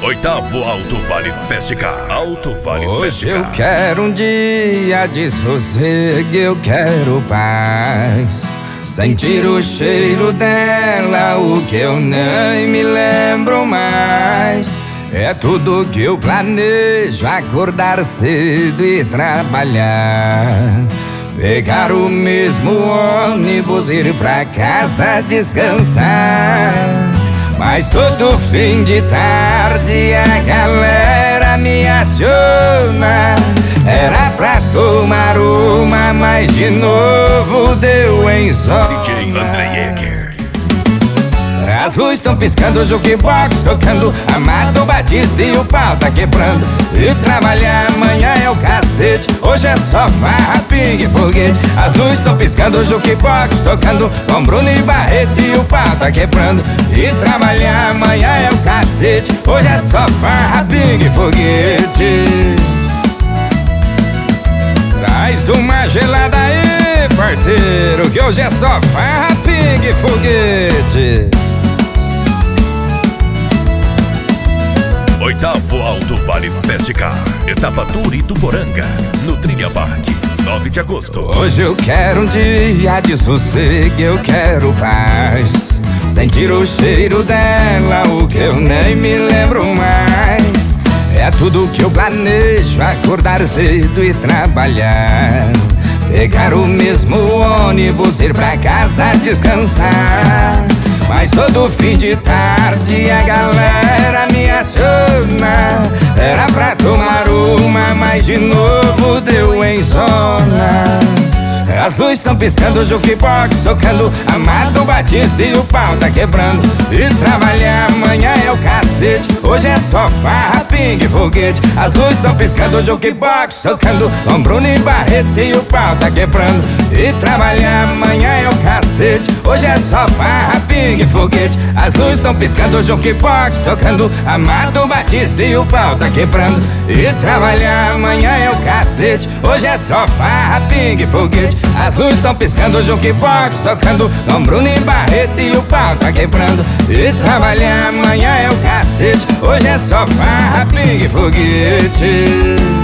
8º Alto Vale Festival. Alto Vale Hoje Festival. eu quero um dia de sossego, eu quero paz. Sentir o cheiro dela, o que eu nem me lembro mais. É tudo que eu planejo, acordar cedo e trabalhar. Pegar o mesmo ônibus, ir pra casa descansar. Mas todo fim de tarde a galera me aciona. Era pra tomar uma, mas de novo deu em zona. DJ André Jäger. As luzes estão piscando, o jukebox tocando, Amado Batista e o pau tá quebrando. E trabalhar amanhã é o cacete, hoje é só farra, pingue e foguete. As luzes estão piscando, o jukebox tocando, com Bruno e Barreto e o pau tá quebrando. E trabalhar amanhã é o cacete, hoje é só farra, pingue e foguete. Traz uma gelada aí, parceiro, que hoje é só farra, pingue e foguete. 8º Alto Vale Festival. Etapa Tour Ituporanga, no Trilha Parque, 9 de agosto. Hoje eu quero um dia de sossego, eu quero paz. Sentir o cheiro dela, o que eu nem me lembro mais. É tudo que eu planejo, acordar cedo e trabalhar. Pegar o mesmo ônibus, ir pra casa descansar. Mas todo fim de tarde a galera me aciona. Era pra tomar uma, mas de novo deu em zona. As luzes estão piscando, o jukebox tocando, Amado Batista e o pau tá quebrando. E trabalhar amanhã é o cacete, hoje é só farra, pingue e foguete. As luzes estão piscando, o jukebox tocando, com Bruno e Barreto e o pau tá quebrando. E trabalhar amanhã é o cacete, hoje é só farra, pingue e foguete. As luzes estão piscando, o jukebox tocando, Amado Batista e o pau tá quebrando. E trabalhar amanhã é o cacete, hoje é só farra, pingue e foguete. As luzes estão piscando, o jukebox tocando, com Bruno e Barreto e o pau tá quebrando. E trabalhar amanhã é o cacete, hoje é só farra, pingue e foguete.